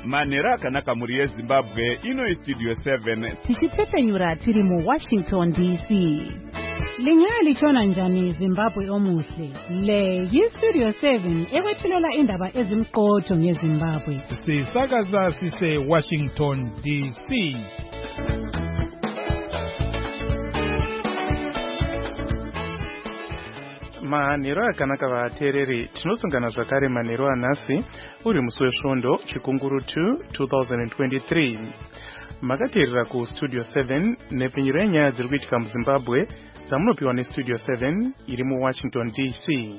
manhero akanaka muri yezimbabwe. Ino Studio 7 tichipfepenyura tiri muWashington DC. Lingalitshona njani Zimbabwe omuhle? Le yiStudio 7 ekwethulela indaba ezimqotho ngeZimbabwe. Sisakaza sise Washington DC. Manhero akanaka vateereri, tinosungana zvakare manhero anhasi uri musi wesvondo chikunguru 2 2023. Makateerera kuStudio 7 nepfenyuro yenyaya dziri kuitika muZimbabwe dzamunopiwa neStudio 7 iri muWashington DC.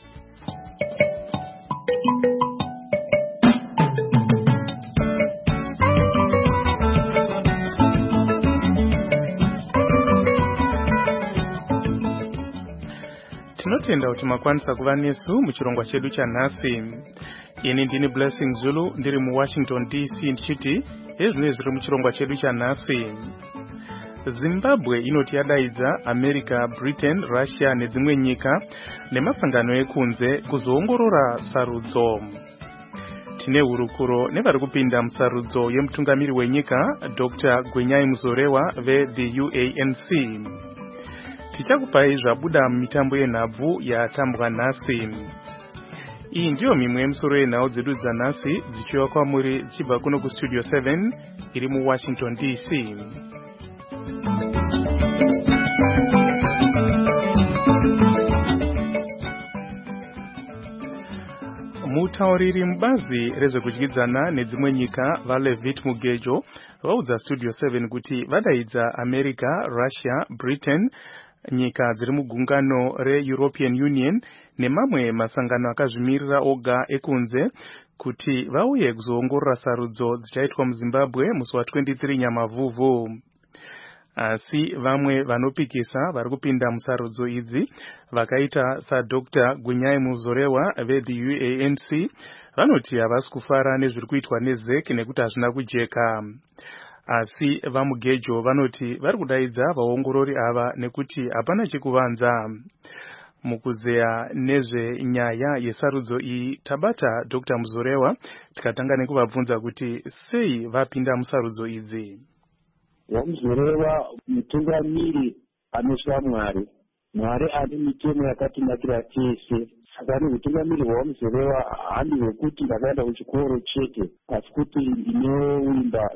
Tinotenda kuti makwanisa kuva nesu muchirongwa chedu chanhasi. Ini ndini Blessing Zulu ndiri muWashington DC ndichiti ezvino zviri muchirongwa chedu chanhasi. Zimbabwe inoti yadaidza America, Britain, Russia nedzimwe nyika nemasangano ekunze kuzoongorora sarudzo. Tine hurukuro nevari kupinda musarudzo yemutungamiri wenyika Dr. Gwenyai Muzorewa veThe UANC. Tichakupai zvabuda mumitambo yenhabvu yatambwa nhasi. Iyi ndiyo mimwe yemusoro yenhau dzedu dzanhasi dzichiwa kwamuri dzichibva kuno kuStudio 7 iri muWashington DC. Mutauriri mubazi rezvekudyidzana nedzimwe nyika vaLevit Mugejo vaudza Studio 7 kuti vadaidza America, Russia, Britain, nyika dziri mugungano reEuropean Union nemamwe masangano akazvimirira oga ekunze kuti vauye kuzoongorora sarudzo dzichaitwa muZimbabwe musi wa23 Nyamavhuvhu. Asi vamwe vanopikisa vari kupinda musarudzo idzi vakaita saDr. Gwenyai Muzorewa veThe UANC vanoti havasi kufara nezviri kuitwa neZEC nekuti hazvina kujeka. Asi vaMugejo vanoti vari kudaidza vaongorori ava nekuti hapana chekuvanza. Mukuzeya nezvenyaya yesarudzo iyi tabata Dr. Muzorewa tikatanga nekuvabvunza kuti sei vapinda musarudzo idzi. Muzorewa mutungamiri anosva Mwari. Mwari ane mitemo yakatinakira tese. Saka mutungamiri waMuzorewa handi wekuti ndakaenda kuchikoro chete, asi kuti ndinowimba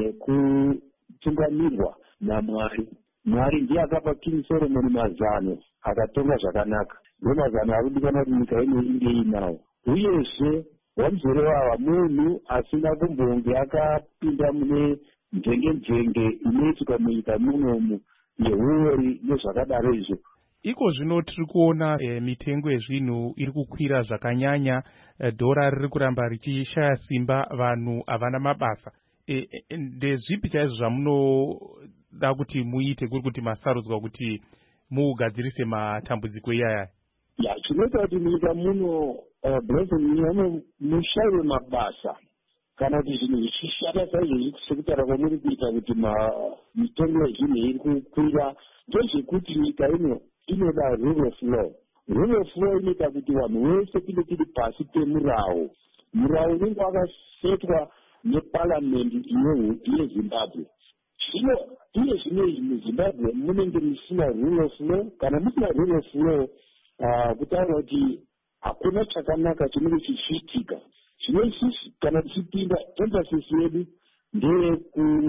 nekutungamirwa naMwari. Mwari ndiye akapa King Solomon mazano akatonga zvakanaka. Ndo mazano arikudikana kuti nyika ino inge inawo. Uyezve waMuzorewa munhu asina kumbonge akapinda mune nzvenge inoitika munyika munomu yehuori nezvakadaro izvo. Iko zvino tiri kuona mitengo yezvinhu iri kukwira zvakanyanya, dhora riri kuramba richishaya simba, vanhu havana mabasa. Ndezvipi chaizvo zvamunoda kuti muite kuri kuti masarudzwa kuti mugadzirise matambudziko iyaya? Chinoita kuti munyika muno Blessing mushayiwe mabasa kana kuti zvinhu zvichishata saizvozvi sekutaura kwamuri kuita kuti mitengo yezvinhu iri kukwira ndezvekuti nyika ino inoda rule of law. Rule of law inoita kuti vanhu vese tinge tiri pasi pemurawo. Murawo unenge wakasetwa neparliament yeZimbabwe. Zvino iye zvino muZimbabwe munenge musina rule of law. Kana musina rule of law kutaura kuti hakuna chakanaka chinenge chichiitika. Zvino isusu kana tichipinda emphasis yedu ndeye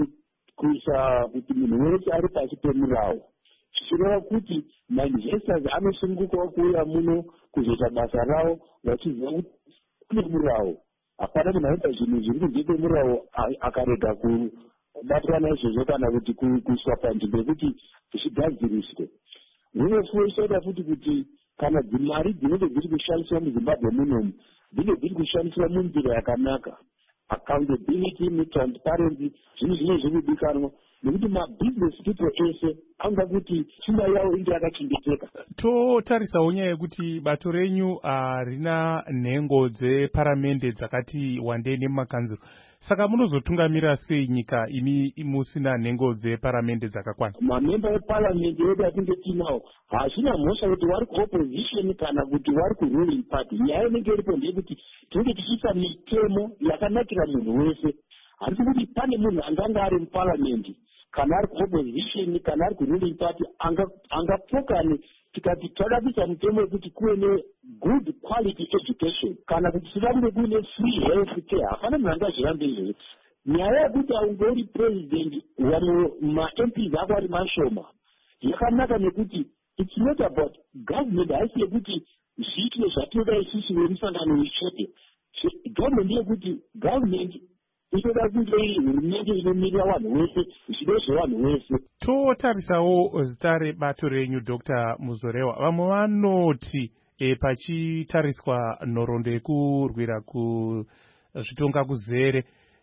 kuisa kuti munhu wese ari pasi pemurawo. Zvichireva kuti mainvestors anosungukawo kuuya muno kuzoita basa ravo vachiziva kuti kune murawo. Hapana munhu anoita zvinhu zviri kunze kwemurawo akarega kubatwa naizvozvo kana kuti kuiswa panzvimbo yekuti zvigadziriswe. Runefuwo ichaita futi kuti kana dzimari dzinenge dziri kushandiswa muZimbabwe munomu dzinenge dziri kushandiswa munzira yakanaka. Accountability netransparency zvinhu zvine zviri kudikanwa. nekuti mabusiness people ese anga kuti pfuma yavo inge yakachengeteka. Totarisawo nyaya yekuti bato renyu harina nhengo dzeparamende dzakati wandei nemumakanzuro, saka munozotungamira sei nyika imi musina nhengo dzeparamende dzakakwana? Mamemba eparamende edu atinge tinawo hazvina mhosva kuti vari kuopposition kana kuti vari kuruling party. Nyaya inenge iripo ndeyekuti tinenge tichiisa mitemo yakanakira munhu wese. Handisi kuti pane munhu anganga ari muparamendi kana ari kuopposition kana ari kuruling party angapokane tikati toda kuisa mutemo wekuti kuve ne-good quality education kana kuti toda kunge kuine free health care. Hapana munhu angazvirambe izvozvo. Nyaya yekuti aungori president vamwe ma-MPs ako ari mashoma yakanaka nekuti it's not about government. Haisi yekuti zviitwe zvatinoda isusu vemusangano wechete. Government yekuti government inoda kunge iri hurumende inomirira vanhu vese zvido zvevanhu vese. Totarisawo zita rebato renyu Dr. Muzorewa, vamwe vanoti pachitariswa nhoroondo yekurwira kuzvitonga kuzere,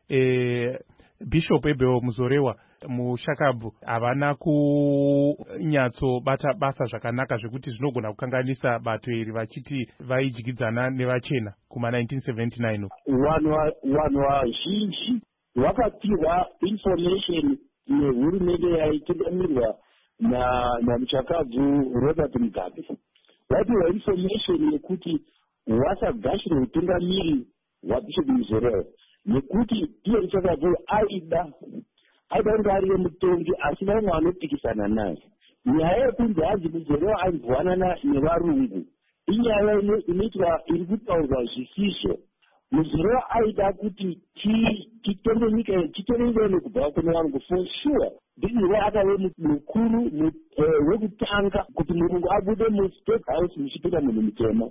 Bishop Abel Muzorewa muShakabvu havana kunyatsobata basa zvakanaka zvekuti zvinogona kukanganisa bato iri vachiti vaidyidzana nevachena kuma1979. Vanhu vazhinji vakapihwa information nehurumende yaitungamirirwa namuShakabvu Robert Mugabe. Vapihwa information yekuti vasagashire utungamiri hwaBishop Muzorewa nekuti iye muShakabvu aida kunge ari mutongi asina umwe anopikisana naye. Nyaya yekunzi hanzi Muzorewa aibvanana nevarungu inyaya inoitwa iri kutaurwa zvisizvo. Muzorewa aida kuti titore nyika ino kubva kune varungu for sure. Ndizvo akave mukuru wekutanga kuti murungu abude mustate house muchipinda munhu mutema.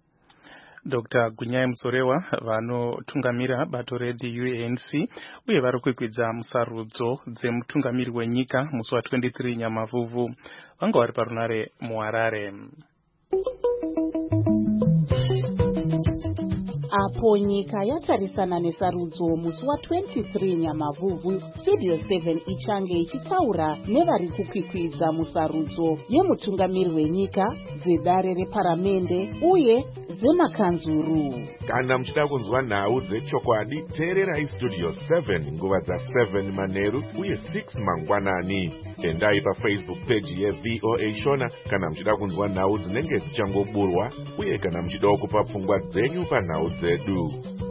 Dr. Gunyai Muzorewa vanotungamira bato reDUNC uye vari kukwidza musarudzo dzemutungamiri wenyika musi wa23 Nyamavhuvhu. Vanga vari parunare muHarare. Apo nyika yatarisana nesarudzo musi wa23 Nyamavhuvhu, Studio 7 ichange ichitaura nevari kukwikwidza musarudzo yemutungamiri wenyika, dzedare reparamende uye dzemakanzuru. Kana muchida kunzwa nhau dzechokwadi, teererai Studio 7 nguva dza7 manheru uye 6 mangwanani. Endai paFacebook page yeVOA Shona kana muchida kunzwa nhau dzinenge dzichangoburwa uye kana muchida kupa pfungwa dzenyu panhau dzedu.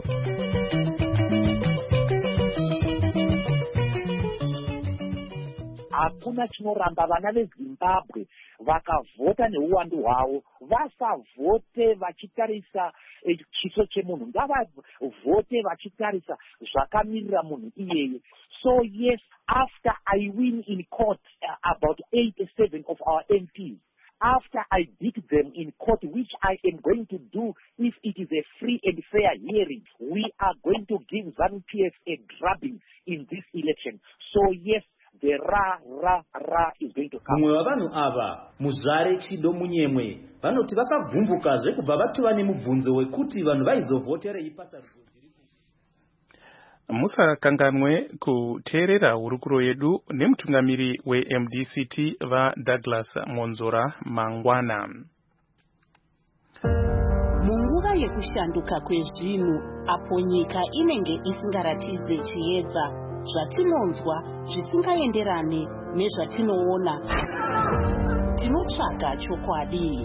Hakuna chinoramba vana veZimbabwe vakavhota neuwandu hwavo vasavhote vachitarisa chiso chemunhu, ngavavhote vachitarisa zvakamirira munhu iyeye. So yes, after I win in court about 87 of our MPs, after I beat them in court, which I am going to do if it is a free and fair hearing, we are going to give ZANU-PF a drubbing in this election. So yes, the ra is going to come. Mumwe wavanhu ava muzvare chido munyemwe vanoti vakabvumbukazve kubva vatova nemubvunzo wekuti vanhu vaizovhoterei pasarudzo. Musakanganwe kuteerera hurukuro yedu nemutungamiri weMDCT vaDouglas Monzora mangwana. Munguva yekushanduka kwezvinhu, apo nyika inenge isingaratidze chiedza, zvatinonzwa zvisingaenderane nezvatinoona, tinotsvaga chokwadi.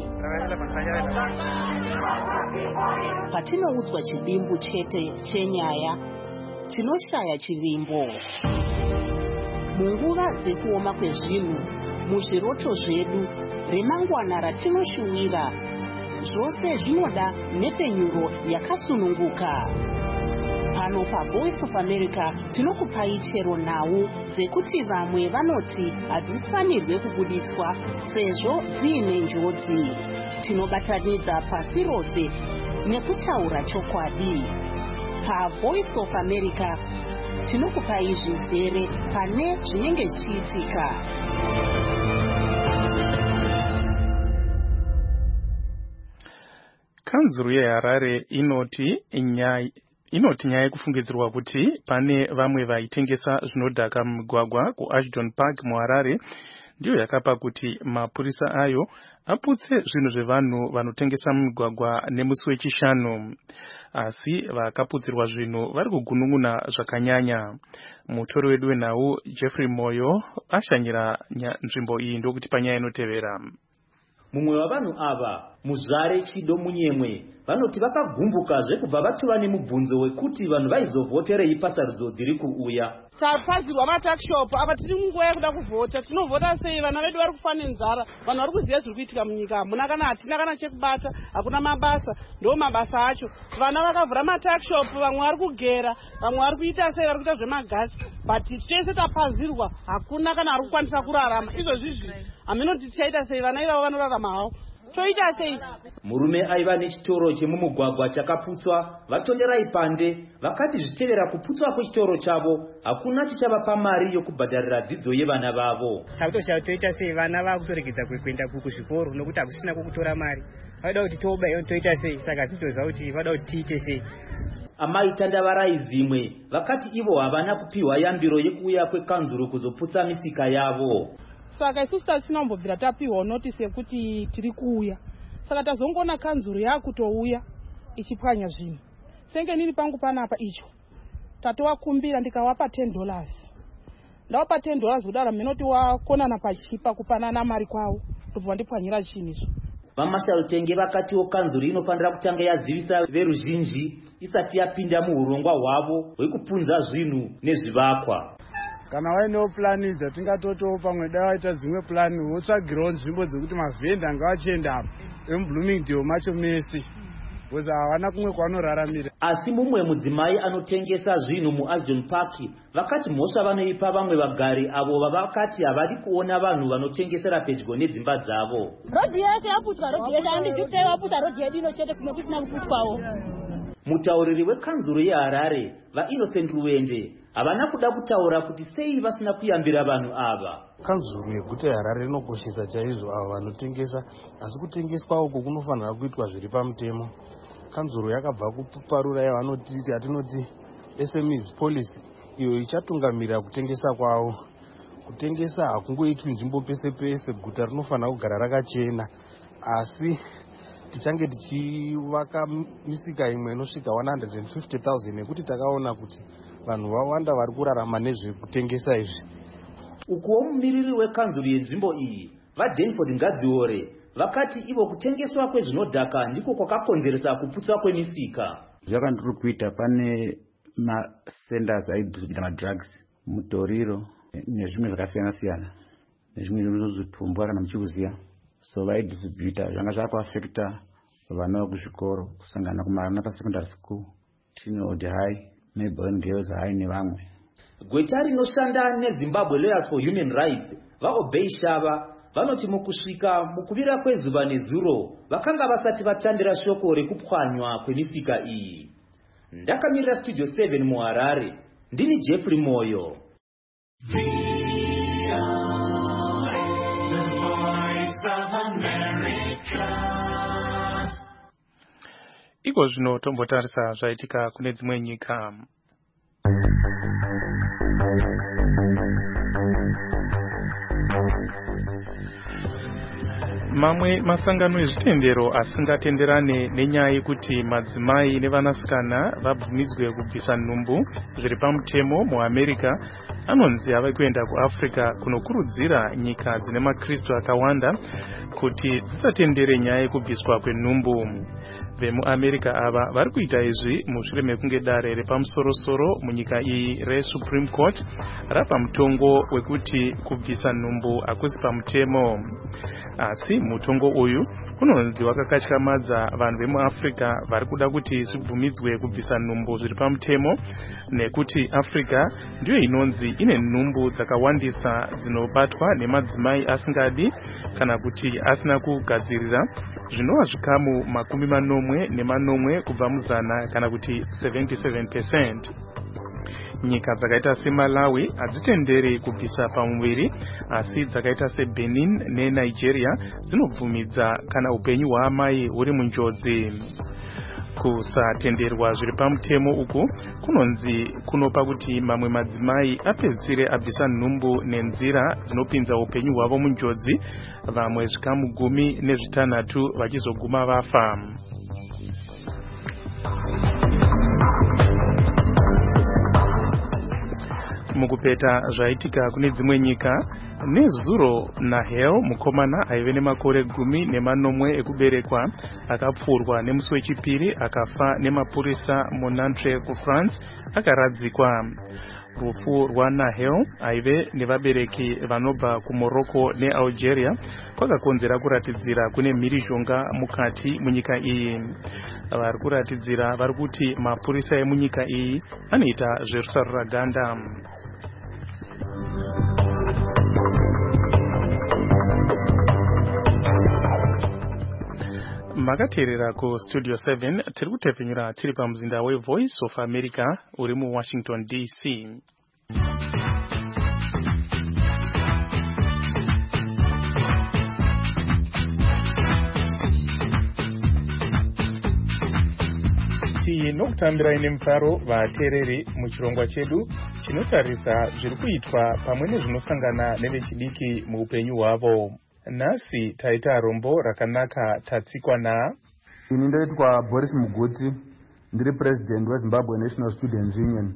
Patinoudzwa chidimbu chete chenyaya, tinoshaya chivimbo. Munguva dzekuoma kwezvinhu, muzviroto zvedu, remangwana ratinoshuwira, zvose zvinoda nepenyuro yakasununguka. Pano paVoice of America tinokupai chero nhau dzekuti vamwe vanoti hadzifanirwe kubuditswa sezvo dziine njodzi. Tinobatanidza pasi rose nekutaura chokwadi. PaVoice of America tinokupai zvizere pane zvinenge zvichiitika. Kanzuru yeHarare inoti Inoti nyaya yekufungidzirwa kuti pane vamwe vaitengesa zvinodhaka mumigwagwa kuAshton Park muHarare ndiyo yakapa kuti mapurisa ayo aputse zvinhu zvevanhu vanotengesa mumigwagwa nemusi wechishanu. Asi vakaputsirwa zvinhu vari kugunun'una zvakanyanya. Mutori wedu wenhau Jeffrey Moyo ashanyira nzvimbo iyi ndokuti panyaya inotevera. Mumwe wavanhu ava Muzvare Chido Munyemwe vanoti vakagumbuka zvekubva vatova nemubvunzo wekuti vanhu vaizovhoterei pasarudzo dziri kuuya. Tapazirwa matakshop apa tiri munguva yekuda kuvhota. Tinovhota sei? Vana vedu vari kufa nenzara. Vanhu vari kuziva zviri kuitika munyika. Hamuna kana hatina kana chekubata, hakuna mabasa. Ndo mabasa acho. Vana vakavhura matakshop, vamwe vari kugera, vamwe vari kuita sei, vari kuita zvemagasi. But tese tapazirwa hakuna kana ari kukwanisa kurarama. Izvozvizvi haminoti tichaita sei? Vana ivavo vanorarama havo. Toita sei? Murume aiva nechitoro chemumugwagwa chakaputswa vatonderai pande vakati zvitevera kuputswa kwechitoro chavo hakuna chichavapa mari yokubhadharira dzidzo yevana vavo. Takutoshaya toita sei? Vana vakutoregedza kuenda kuzvikoro nokuti hakusina kukutora mari. Vada kuti toba toita sei? Saka sitoziva kuti vada kuti tiite sei. Amai Tandavarai Zimwe vakati ivo havana kupiwa yambiro yekuuya kwekanzuro kuzoputsa misika yavo. Saka isusu tasinombobvira tapiwa notisi yekuti tiri kuuya. Saka tazongona kanzuro yakutouya ichipwanya zvinhu. Senge nini pangu panapa icho. Tatowakumbira ndikawapa $10. Ndawapa $10 kudara minoti wakonana pachipa kupanana mari kwawo. Ndobva ndipwanyira zvinhu izvo. Vamasharutenge vakatiwo kanzuro inofanira kutanga yazivisa veruzhinji isati yapinda muhurongwa hwavo hwekupunza zvinhu nezvivakwa. Kana wainewo plani dzatingatotowo pamwe dai waita dzimwe plani wotsvagirawo nzvimbo dzekuti mavhenda ngavachienda apo emuBloomingdale macho mese because havana kumwe kwavanoraramira. Asi mumwe mudzimai anotengesa zvinhu muAshton Park vakati mhosva vanoipa vamwe vagari avo vavakati havadi kuona vanhu vanotengesera pedyo nedzimba dzavo. Rodhi yake yaputswa, rodhi yedu handizvitei waputsa rodhi yedu inochete kumwe kusina kuputwawo. Mutauriri wekanzuro yeHarare vaInnocent Ruwende havana kuda kutaura kuti sei vasina kuyambira vanhu ava. Kanzuro yeguta yeHarare inokoshesa chaizvo avo vanotengesa, asi kutengeswa uku kunofanira kuitwa zviri pamutemo. Kanzuro yakabva kuparura yavanoti atinoti SMEs policy iyo ichatungamirira kutengesa kwavo. Kutengesa hakungoitwi nzvimbo pese pese, guta rinofanira kugara rakachena, asi tichange tichivaka misika imwe inosvika 150,000 nekuti takaona kuti vanhu vawanda vari kurarama nezvekutengesa izvi. Ukuwo mumiriri wekanzuro yenzvimbo iyi vaDenford Ngadziore vakati ivo kutengeswa kwezvinodhaka ndiko kwakakonzeresa kuputswa kwemisika. Zvakandiri kuita pane masenders aidhistribhuta madrugs mutoriro nezvimwe zvakasiyana siyana nezvimwe zvitumbu kana muchikuziya. So vaidhistribhuta zvanga zvakaafekta vana vekuzvikoro kusangana kuMaranatha Secondary School, Trinwood High, Melbourne Girls High nevamwe. Gweta rinoshanda neZimbabwe Lawyers for Human Rights vaObey Shava vanoti mukusvika mukuvira kwezuva nezuro vakanga vasati vatandira shoko rekupwanywa kwemisika iyi. Ndakamirira Studio 7 muHarare, ndini Jeffrey Moyo. Iko zvino tombotarisa zvaitika kune dzimwe nyika. Mamwe masangano ezvitendero asingatenderane nenyaya yekuti madzimai nevanasikana vabvumidzwe kubvisa nhumbu zviri pamutemo muAmerica anonzi ava kuenda kuAfrica kunokurudzira nyika dzine maKristu akawanda kuti dzisatendere nyaya yekubviswa kwenhumbu. VemuAmerica ava vari kuita izvi mushure mekunge dare repamusorosoro munyika iyi reSupreme Court rapa mutongo wekuti kubvisa nhumbu hakusi pamutemo. Asi mutongo uyu unonzi wakakatyamadza vanhu vemuAfrica vari kuda kuti zvibvumidzwe kubvisa nhumbu zviri pamutemo nekuti Africa ndiyo inonzi ine nhumbu dzakawandisa dzinobatwa nemadzimai asingadi kana kuti asina kugadzirira zvinova zvikamu 80 kubva muzana kana kuti 77%. Nyika dzakaita seMalawi hadzitenderi kubvisa pamuviri, asi dzakaita seBenin neNigeria dzinobvumidza kana upenyu hwaamai huri munjodzi. kusatenderwa zviri pamutemo uku kunonzi kunopa kuti mamwe madzimai apedzisire abvisa nhumbu nenzira dzinopinza upenyu hwavo munjodzi, vamwe zvikamu 16 vachizoguma vafa. Mukupeta zvaitika kune dzimwe nyika, nezuro Nahel, mukomana aive nemakore 18 ekuberekwa, akapfurwa nemusi wechipiri akafa nemapurisa muNantes kuFrance, akaradzikwa. Rufu rwaNahel aive nevabereki vanobva kuMorocco neAlgeria kwakakonzera kuratidzira kune mhirizhonga mukati munyika iyi. Vari kuratidzira vari kuti mapurisa emunyika iyi anoita zverusarura ganda. Makateerera ku Studio 7 tiri kutepfenyura tiri pamuzinda weVoice of America uri muWashington DC. Tinokutambira nemufaro vateereri muchirongwa chedu chinotarisa zviri kuitwa pamwe nezvinosangana nevechidiki muupenyu hwavo. Nhasi taita rombo rakanaka tatsikwa na ini ndoitwa Boris Muguti, ndiri president weZimbabwe National Students Union.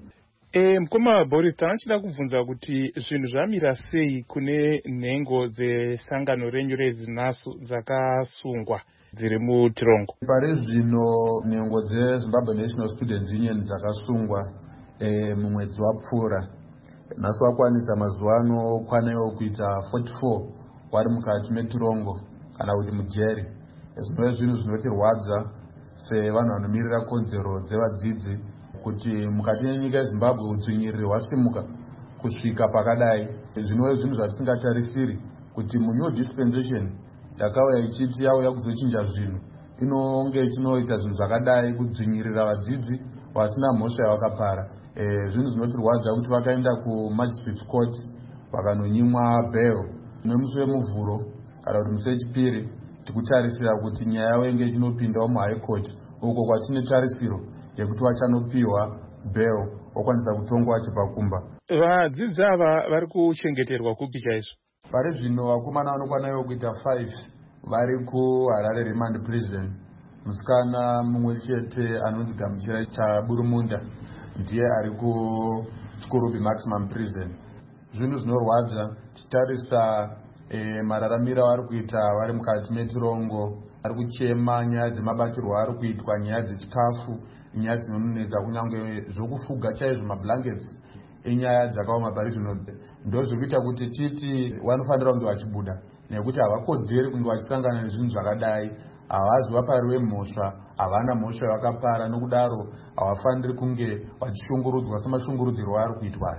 Mukoma Boris, tanchida kubvunza kuti zvinhu zvamira sei kune nhengo dzesangano renyu rezinasu dzakasungwa dziri muTirongo? Pari zvino nhengo dzeZimbabwe National Students Union dzakasungwa mumwedzi wapfuura. Nhasi wakwanisa mazuva ano kwanewo kuita 44 wari mukati meTirongo kana kuti mujeri. Zvinova zvinhu zvinotirwadza sevanhu vanomirira kodzero dzevadzidzi kuti mukati menyika yeZimbabwe udzvinyiriri hwasimuka kusvika pakadai. Zvinova zvinhu zvatisingatarisiri kuti munew dispensation yakauya ichiti yauya kuzochinja zvinhu inonge ichinoita zvinhu zvakadai kudzvinyirira vadzidzi vasina mhosva yavakapara. Zvinhu zvinotirwadza kuti vakaenda kuMagistrates Court vakanonyimwa bail nemusi wemuvhuro kana kuti musi wechipiri tikutarisira kuti nyaya yavo inge ichinopindawo muHigh Court uko kwatine tarisiro yekuti vachanopiwa bail okwanisa kutongwa achipakumba. Vadzidzi ava vari kuchengeterwa kupi chaizvo? Pari zvino vakomana vanokwanayo kuita 5 vari kuHarare Remand Prison. Musikana mumwe chete anonzi Gamuchira Chaburumunda ndiye ari kuChikurubi Maximum Prison. Zvinhu zvinorwadza tichitarisa mararamiro vari kuita vari mukati meTirongo. Ari kuchema nyaya dzemabatirwo ari kuitwa, nyaya dzechikafu, nyaya dzinonetsa, kunyange zvokufuga chaizvo, mablankets enyaya dzakaoma pari zvino. Ndo zviri kuita kuti titi vanofanira kunge vachibuda nekuti havakodzeri kunge vachisangana nezvinhu zvakadai. Havazi vapariwe mhosva, havana mhosva yavakapara, nokudaro havafaniri kunge vachishungurudzwa semashungurudzirwo ari kuitwa.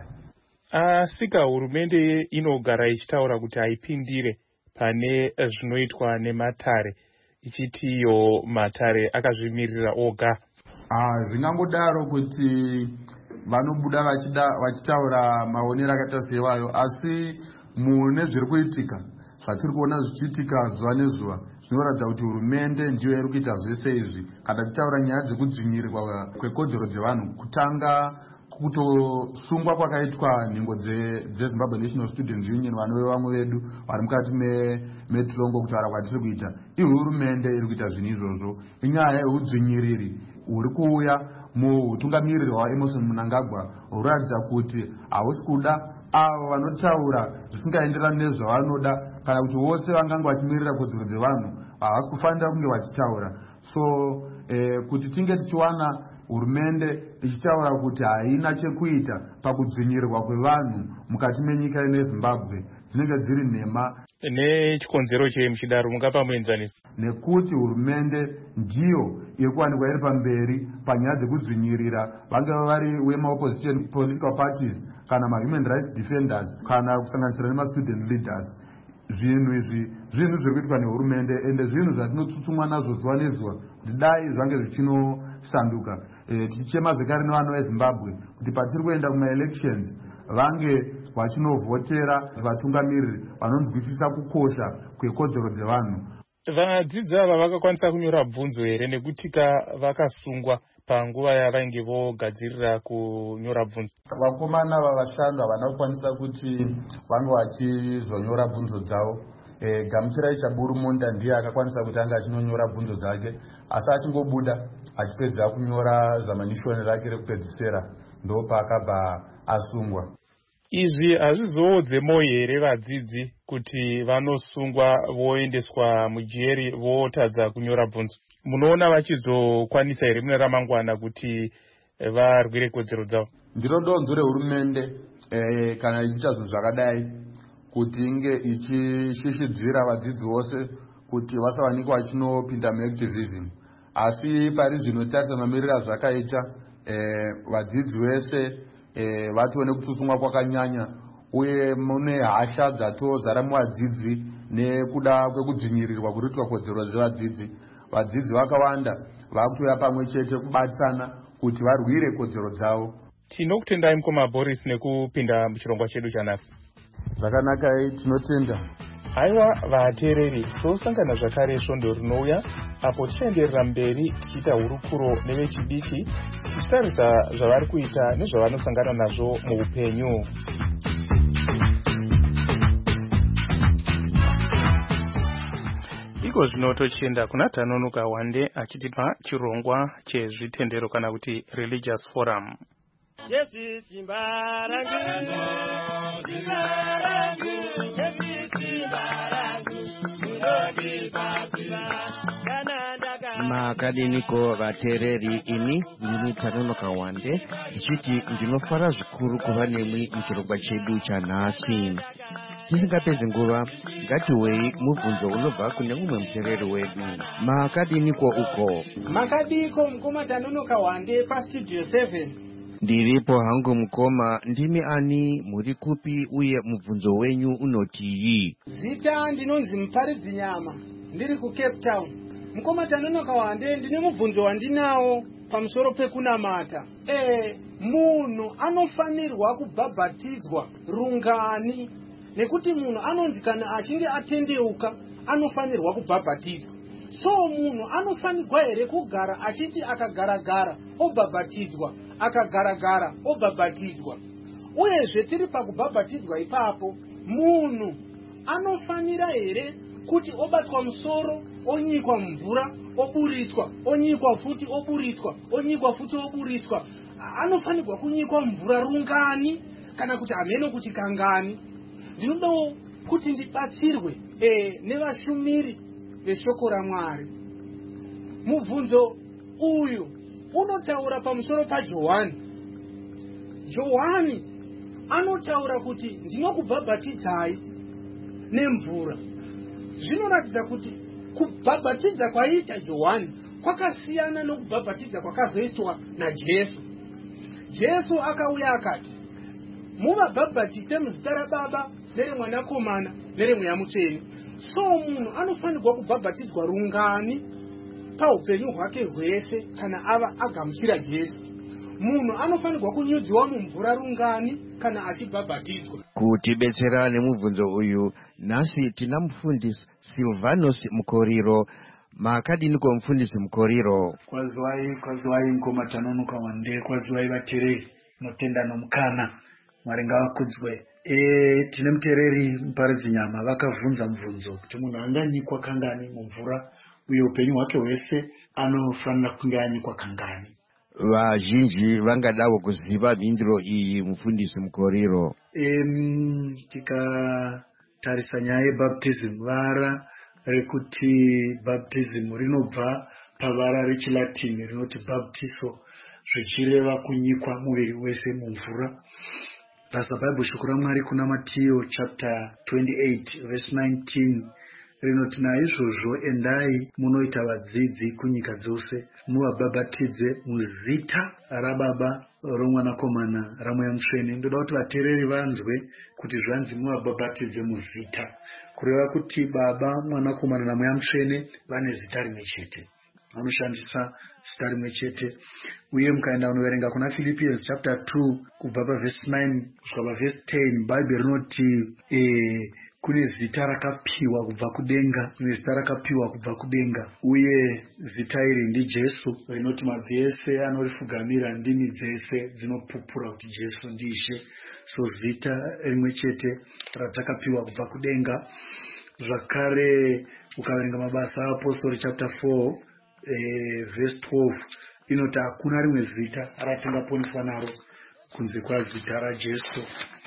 Asika hurumende inogara ichitaura kuti haipindire pane zvinoitwa nematare, ichiti iyo matare akazvimirira oga. Zvingangodaro kuti vanobuda vachitaura maonero akaita seiwayo, asi mune zviri kuitika, zvatiri kuona zvichiitika zuva nezuva, zvinoratidza kuti hurumende ndiyo iri kuita zvese izvi. Kana tichitaura nyaya dzekudzvinyirirwa kwekodzero dzevanhu, kutanga kutosungwa kwakaitwa nhengo dzeZimbabwe National Students Union, vanove vamwe vedu vari mukati meTirongo, kutaura kwatiri kuita ihurumende iri kuita zvinhu izvozvo. Inyaya yeudzvinyiriri huri kuuya mutungamiriri hwaEmmerson Mnangagwa huratidza kuti hausi kuda avo vanotaura zvisingaenderani nezvavanoda, kana kuti vose vangange vachimirira kodzero dzevanhu havasi kufanira kunge vachitaura. So kuti tinge tichiwana hurumende ichitaura kuti haina chekuita pakudzvinyirirwa kwevanhu mukati menyika yeZimbabwe, dzinenge dziri nhema. Nechikonzero chei muchidaro, mungapamuenzanisa? Nekuti hurumende ndiyo iri kuwanikwa iri pamberi panyaya dzekudzvinyirira, vangava vari wema-opposition political parties kana ma-human rights defenders kana kusanganisira nema-student leaders. Zvinhu izvi zvinhu zviri kuitwa nehurumende, ende zvinhu zvatinotsutsumwa nazvo zuva nezuva kuti dai zvange zvichinosanduka. Tichichema zvekare nevana veZimbabwe kuti patiri kuenda kuma-elections vange vachinovhotera vatungamiriri vanonzwisisa kukosha kwekodzero dzevanhu. vadzidzi ava vakakwanisa kunyora bvunzo here nekuti vakasungwa panguva yavainge vogadzirira kunyora bvunzo? Vakomana vavashanu havana kukwanisa kuti vange vachizonyora bvunzo dzavo. Gamuchirai Chaburumunda ndiye akakwanisa kuti anga achinonyora bvunzo dzake, asi achingobuda achipedza kunyora zamanishoni rake rekupedzisira ndopaakabva asungwa. Izvi hazvizowodzemo here vadzidzi kuti vanosungwa voendeswa mujeri votadza kunyora bvunzo? Munoona vachizokwanisa here mune ramangwana kuti varwire kodzero dzavo? Ndiro donzo rehurumende kana ichiita zvinhu zvakadai kuti inge ichishishidzira vadzidzi vose kuti vasawanikwa vachinopinda muactivism. Asi pari zvino tarisa mamiriro azvakaita, vadzidzi vese vatione kuti kusungwa kwakanyanya uye mune hasha dzatozara muvadzidzi nekuda kwekudzvinyirirwa kuritwa kodzero dzevadzidzi. Vadzidzi vakawanda vakuuya pamwe chete kubatsana kuti varwire kodzero dzavo. Tinokutendai mukoma Boris nekupinda muchirongwa chedu chanhasi. Zvakanaka, tinotenda. Haiwa vateereri, tosangana zvakare svondo rinouya apo tichaenderera mberi tichiita hurukuro nevechidiki tichitarisa zvavari kuita nezvavanosangana nazvo muupenyu. Iko zvino tochienda kuna Tanonoka Wande achitipa chirongwa chezvitendero kana kuti religious forum. Yesu simbarangu, simbarangu, Yesu simbarangu, munodi pasira. Maakademiko vateereri, ini ndini Tanonoka Wande ndichiti ndinofara zvikuru kuva nemwi muchirongwa chedu chanhasi. Tisingapedzi nguva, ngatiwei mubvunzo unobva kune mumwe muteereri wedu. Maakadiniko uko? Makadiko mukoma Tanonoka Wande pastudio 7. Ndiripo hangu mukoma, ndimi ani, muri kupi uye mubvunzo wenyu unotii? Zita ndinonzi Muparidzi Nyama, ndiri kuCape Town. Mukoma Tanonoka Wande, ndine mubvunzo wandinawo pamusoro pekunamata. Munhu anofanirwa kubhabhatidzwa rungani, nekuti munhu anonzi kana achinge atendeuka anofanirwa kubhabhatidzwa. So munhu anofanirwa here kugara achiti akagaragara obhabhatidzwa, akagaragara obhabhatidzwa? Uyezve tiri pakubhabhatidzwa ipapo, munhu anofanira here kuti obatwa musoro onyikwa mvura oburitswa, onyikwa futi oburitswa, onyikwa futi oburitswa? Anofanirwa kunyikwa mvura rungani kana kuti hameno kuti kangani? Ndinodawo kuti ndibatsirwe nevashumiri veshoko raMwari. Mubvunzo uyu unotaura pamusoro paJohani. Johani anotaura kuti ndinokubhabhatidzai nemvura. Zvinoratidza kuti kubhabhatidza kwaita Johani kwakasiyana nokubhabhatidza kwakazoitwa naJesu. Jesu akauya akati, muvabhabhatise muzita raBaba neremwanakomana neremweya mutsvene. So munhu anofanirwa kubhabhatidzwa rungani paupenyu hwake hwese kana ava agamuchira Jesu. Munhu anofanirwa kunyudziwa mumvura rungani kana achibhabhatidzwa. Kutibetsera nemubvunzo uyu, nhasi tina mufundisi Silvanus Mukoriro. Maakadiniko mufundisi Mukoriro? Kwaziwai mukoma Tanonoka Wande, kwaziwai vateereri, notenda nomukana, Mwari ngavakudzwe. Tine muteereri Muparidzi Nyama vakavhunza mubvunzo kuti munhu anganyikwa kangani mumvura uye upenyu hwake hwese anofanira kunge anyikwa kangani. Vazhinji vangadawo kuziva mhinduro iyi mufundisi Mukoriro. Tikatarisa nyaya yebaptism, vara rekuti baptism rinobva pavara rechilatini rinoti baptiso, zvichireva kunyikwa muviri wese mumvura. Basa Bible shoko raMwari kuna Mateo chapter 28 verse 19 rinoti, naizvozvo endai munoita vadzidzi kunyika dzose, muvabhabhatidze muzita raBaba, roMwanakomana, raMweya Mutsvene. Ndoda kuti vateereri vanzwe kuti zvanzi muvabhabhatidze muzita, kureva kuti Baba, Mwanakomana naMweya Mutsvene vane zita rimwe chete, vanoshandisa zita rimwe chete. Uye mukaenda kunoverenga kuna Philippians chapter 2 kubva paverse 9 kusvika paverse 10, Bible rinoti kune zita rakapiwa kubva kudenga, uye zita iri ndiJesu, rinoti mabvi ese anorifugamira, ndimi dzese dzinopupura kuti Jesu ndiShe. So zita rimwe chete ratakapiwa kubva kudenga. Zvakare ukaverenga Mabasa aPostoli chapter 4 verse 12 inoti hakuna rimwe zita ratingaponeswa naro kunze kwazita raJesu.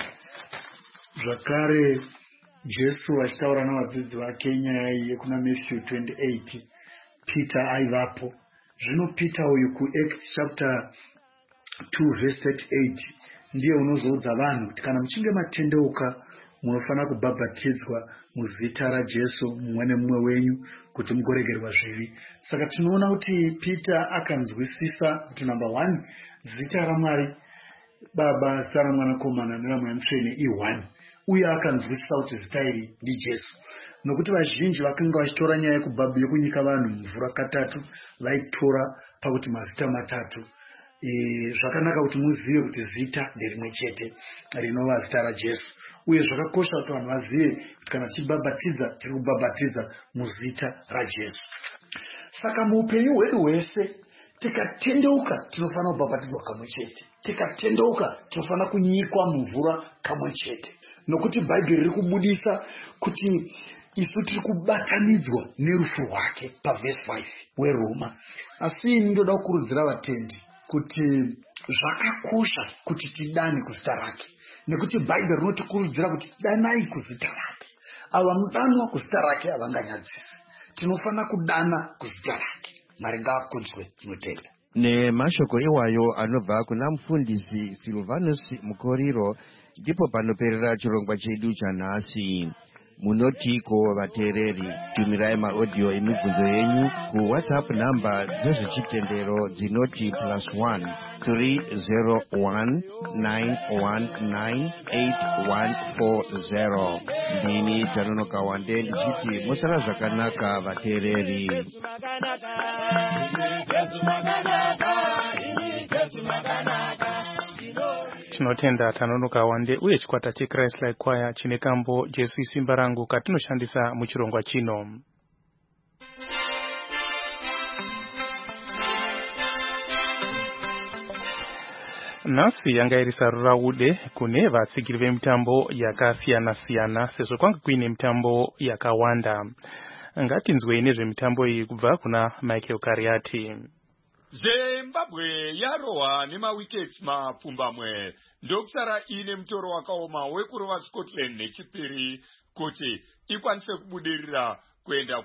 Zvakare Jesu achitaura navadzidzi vake nyaya yekuna Matthew 28, Peter aivapo. Zvino Peter uyu kuActs chapter 2 verse 38 ndiye unozoudza vanhu kuti kana muchinge matendeuka munofanira kubhabhatidzwa muzita raJesu mumwe nemumwe wenyu kuti mugoregerwa zvivi. Saka tinoona kuti Peter akanzwisisa kuti number 1 zita raMwari Baba, zita raMwanakomana neramweya Mutsvene i1, uye akanzwisisa kuti zita iri ndiJesu. Nokuti vazhinji vakanga vachitora nyaya yekunyika vanhu mvura katatu vaitora pakuti mazita matatu. Zvakanaka kuti muzive kuti zita nderimwe chete rinova zita raJesu, uye zvakakosha kuti vanhu vazive kuti kana tichibhabhatidza tiri kubhabhatidza muzita raJesu. Saka muupenyu hwedu hwese tikatendeuka tinofanira kubhabhatidzwa kamwe chete, tikatendeuka tinofanira kunyikwa mumvura kamwe chete, nokuti Bhaibheri riri kubudisa kuti isu tiri kubatanidzwa nerufu rwake pavhesi 5 weRoma. Asi ndoda kukurudzira vatendi kuti zvakakosha kuti tidane kuzita rake, nekuti Bhaibheri rinotikurudzira kuti danai kuzita rake. Ava mudanwa kuzita rake havanganyadzisi. Tinofanira kudana kuzita rake. Mwari ngaakudzwe. Tinotenda. Nemashoko iwayo anobva kuna mufundisi Silvanus Mukoriro ndipo panoperera chirongwa chedu chanhasi. Munotiko vateereri, tumirai maaudio emibvunzo yenyu kuWhatsApp namba dzezvechitendero dzinoti +1 301 919 8140. Ndini Tanonoka Wande ndichiti musara zvakanaka vateereri. Tinotenda Tanonoka Wande uye chikwata cheChrist Like Choir chine kambo Jesu Simba Rangu katinoshandisa muchirongwa chino. Nhasi yanga iri saruraude kune vatsigiri vemitambo yakasiyana-siyana sezvo kwanga kuine mitambo yakawanda. Ngatinzwei nezvemitambo iyi kubva kuna Michael Kariati. Zimbabwe yarohwa nemawickets mapfumbamwe ndokusara ine mutoro wakaoma wekurova Scotland nechipiri kuti ikwanise kubudirira kuenda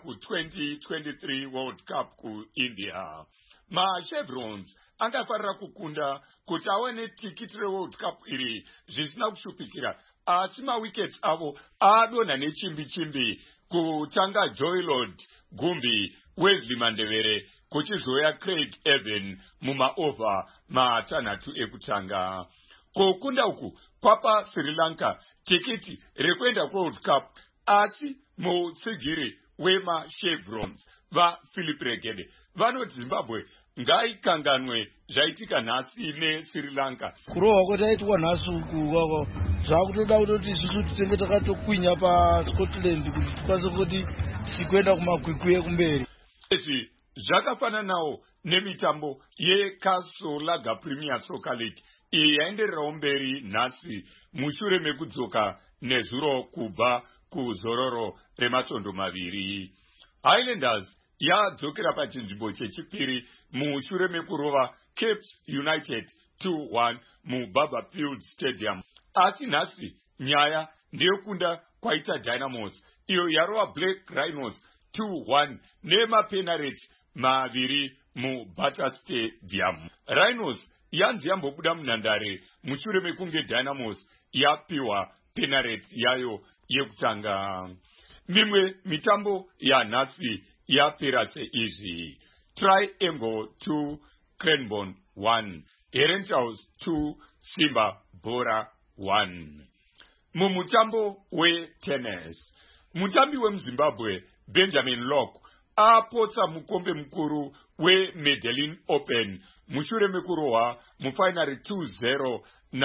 ku2023 World Cup kuIndia. MaChevrons angafarira kukunda kuti awane tikiti reWorld Cup iri zvisina kushupikira, asi mawickets avo adonha nechimbi-chimbi, kutanga Joylord Gumbi, Wesley Mandevere kuchizoya Craig Evan mumaova matanhatu ekutanga. Kukunda uku kwapa Sri Lanka tikiti rekuenda kuWorld Cup, asi mutsigiri wemaChevrons vaPhilip Regede vanoti Zimbabwe ngaikanganwe zvaitika nhasi neSri Lanka. Kurohwa kwataitwa nhasi uku zvakutoda kutoti isusu tinenge takatokwinya paScotland kuti tikwanise kuti tichikwenda kumakwikwi ekumberi. Izvi zvakafananawo nemitambo yeKasolaga Premier Soccer League iyi yaendererawo mberi nhasi mushure mekudzoka nezuro kubva kuzororo rematondo maviri. Highlanders yadzokera pachinzvimbo chechipiri mushure mekurova Caps United 2-1 muBarberfield Stadium. Asi nhasi nyaya ndeyokunda kwaita Dynamos iyo yarova Black Rhinos 2-1 nemapenalties maviri muBata Stadium. Rhinos yanzi yambobuda munhandare mushure mekunge Dynamos yapiwa penalties yayo yekutanga. Mimwe mitambo yanhasi yapera seizvi: Triangle 2 Cranbourne 1, Herenthouse 2 Simba Bora 1. Mumutambo wetennis, mutambi wemuZimbabwe Benjamin Locke apotsa mukombe mukuru weMedellin Open mushure mekurohwa mufinary 2-0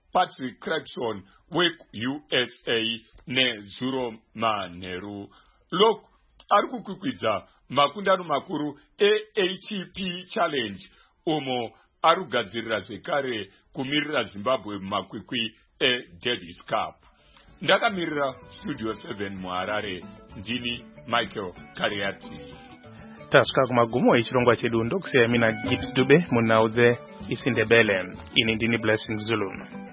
Patrick Clarkson weUSA neZuro Manheru. Look, ari kukwikwiza makundano makuru ATP Challenge umo ari kugadzirira zvekare kumirira Zimbabwe mumakwikwi eDavis Cup. Ndakamirira Studio 7 muHarare, ndini Michael Kariati. Tasvika kumagumo echirongwa chedu ndokusiya mina Gift Dube munaudze isindebele. Ini ndini Blessing Zulu.